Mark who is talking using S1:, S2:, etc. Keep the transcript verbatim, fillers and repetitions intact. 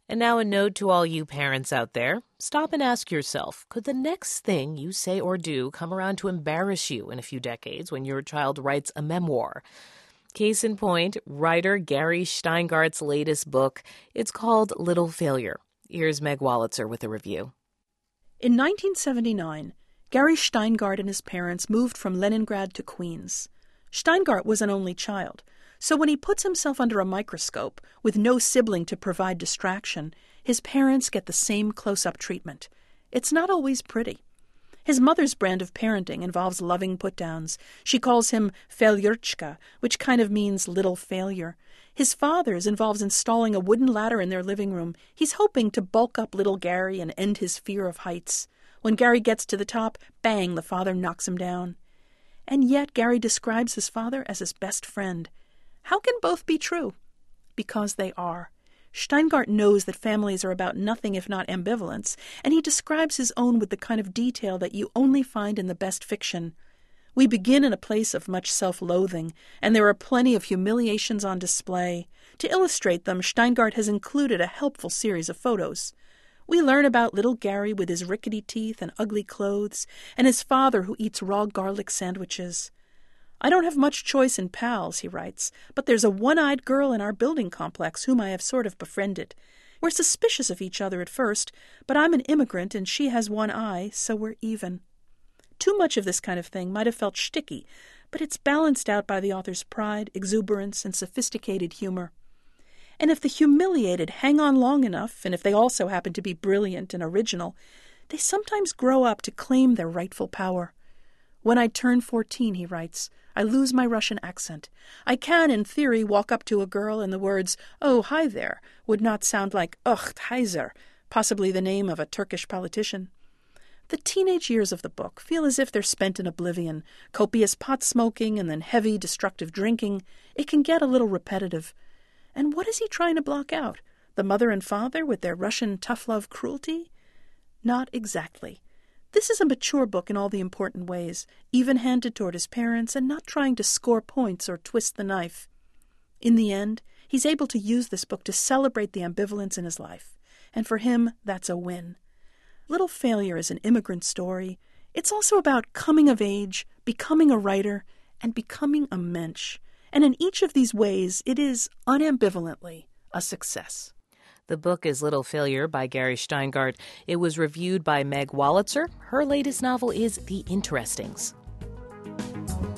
S1: And now a note to all you parents out there. Stop and ask yourself, could the next thing you say or do come around to embarrass you in a few decades when your child writes a memoir? Case in point, writer Gary Steingart's latest book. It's called Little Failure. Here's Meg Wolitzer with a review.
S2: In nineteen seventy-nine, Gary Steingart and his parents moved from Leningrad to Queens. Steingart was an only child, so when he puts himself under a microscope with no sibling to provide distraction, his parents get the same close-up treatment. It's not always pretty. His mother's brand of parenting involves loving put-downs. She calls him Failyurchka, which kind of means little failure. His father's involves installing a wooden ladder in their living room. He's hoping to bulk up little Gary and end his fear of heights. When Gary gets to the top, bang, the father knocks him down. And yet Gary describes his father as his best friend. How can both be true? Because they are. Steingart knows that families are about nothing if not ambivalence, and he describes his own with the kind of detail that you only find in the best fiction. We begin in a place of much self-loathing, and there are plenty of humiliations on display. To illustrate them, Steingart has included a helpful series of photos. We learn about little Gary with his rickety teeth and ugly clothes, and his father who eats raw garlic sandwiches. I don't have much choice in pals, he writes, but there's a one-eyed girl in our building complex whom I have sort of befriended. We're suspicious of each other at first, but I'm an immigrant and she has one eye, so we're even. Too much of this kind of thing might have felt shticky, but it's balanced out by the author's pride, exuberance, and sophisticated humor. And if the humiliated hang on long enough, and if they also happen to be brilliant and original, they sometimes grow up to claim their rightful power. When I turn fourteen, he writes, I lose my Russian accent. I can, in theory, walk up to a girl and the words, oh, hi there, would not sound like Ugh, Heiser, possibly the name of a Turkish politician. The teenage years of the book feel as if they're spent in oblivion, copious pot smoking and then heavy, destructive drinking. It can get a little repetitive. And what is he trying to block out? The mother and father with their Russian tough-love cruelty? Not exactly. This is a mature book in all the important ways, even-handed toward his parents and not trying to score points or twist the knife. In the end, he's able to use this book to celebrate the ambivalence in his life, and for him, that's a win. Little Failure is an immigrant story. It's also about coming of age, becoming a writer, and becoming a mensch. And in each of these ways, it is unambivalently a success.
S1: The book is Little Failure by Gary Steingart. It was reviewed by Meg Wolitzer. Her latest novel is The Interestings.